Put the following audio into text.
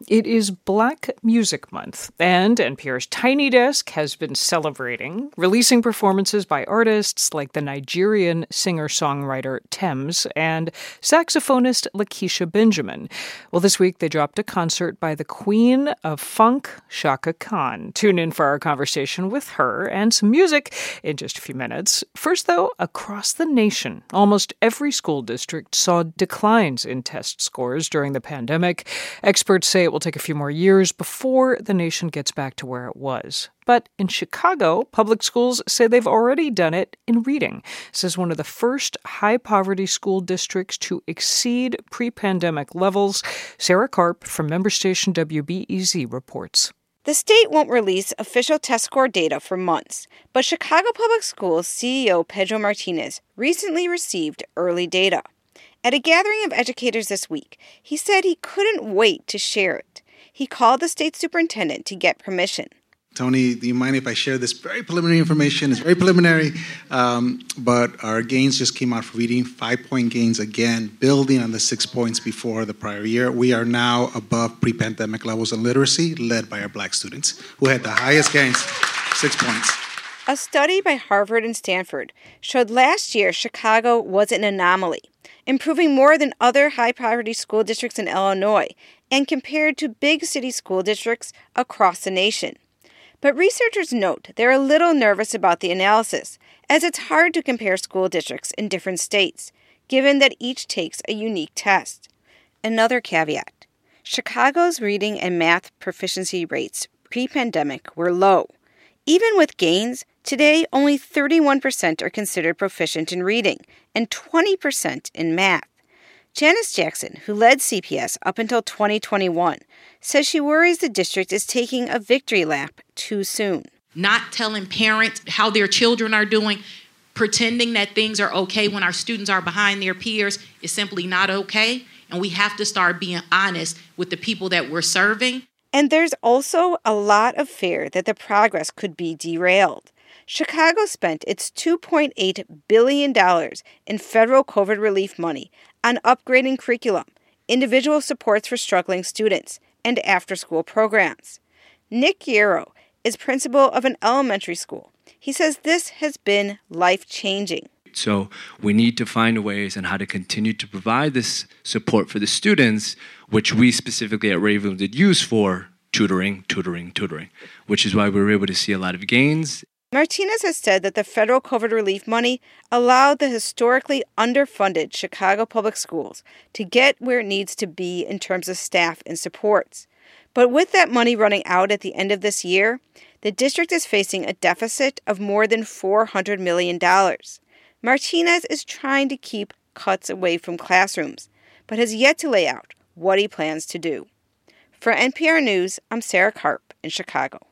It is Black Music Month, and NPR's Tiny Desk has been celebrating, releasing performances by artists like the Nigerian singer-songwriter Tems and saxophonist Lakeisha Benjamin. Well, this week they dropped a concert by the Queen of Funk, Chaka Khan. Tune in for our conversation with her and some music in just a few minutes. First, though, across the nation, almost every school district saw declines in test scores during the pandemic. Experts say it will take a few more years before the nation gets back to where it was. But in Chicago, public schools say they've already done it in reading, says one of the first high-poverty school districts to exceed pre-pandemic levels. Sarah Karp from member station WBEZ reports. The state won't release official test score data for months, but Chicago Public Schools CEO Pedro Martinez recently received early data. At a gathering of educators this week, he said he couldn't wait to share it. He called the state superintendent to get permission. Tony, do you mind if I share this very preliminary information? It's very preliminary, but our gains just came out for reading, 5-point gains again, building on the 6 points before the prior year. We are now above pre-pandemic levels in literacy, led by our Black students, who had the highest gains, 6 points. A study by Harvard and Stanford showed last year Chicago was an anomaly, improving more than other high-poverty school districts in Illinois and compared to big city school districts across the nation. But researchers note they're a little nervous about the analysis, as it's hard to compare school districts in different states, given that each takes a unique test. Another caveat: Chicago's reading and math proficiency rates pre-pandemic were low. Even with gains, today only 31% are considered proficient in reading and 20% in math. Janice Jackson, who led CPS up until 2021, says she worries the district is taking a victory lap too soon. Not telling parents how their children are doing, pretending that things are okay when our students are behind their peers is simply not okay. And we have to start being honest with the people that we're serving. And there's also a lot of fear that the progress could be derailed. Chicago spent its $2.8 billion in federal COVID relief money on upgrading curriculum, individual supports for struggling students, and after-school programs. Nick Yarrow is principal of an elementary school. He says this has been life-changing. So we need to find ways on how to continue to provide this support for the students, which we specifically at Ravenwood did use for tutoring, which is why we were able to see a lot of gains. Martinez has said that the federal COVID relief money allowed the historically underfunded Chicago Public Schools to get where it needs to be in terms of staff and supports. But with that money running out at the end of this year, the district is facing a deficit of more than $400 million. Martinez is trying to keep cuts away from classrooms, but has yet to lay out what he plans to do. For NPR News, I'm Sarah Karp in Chicago.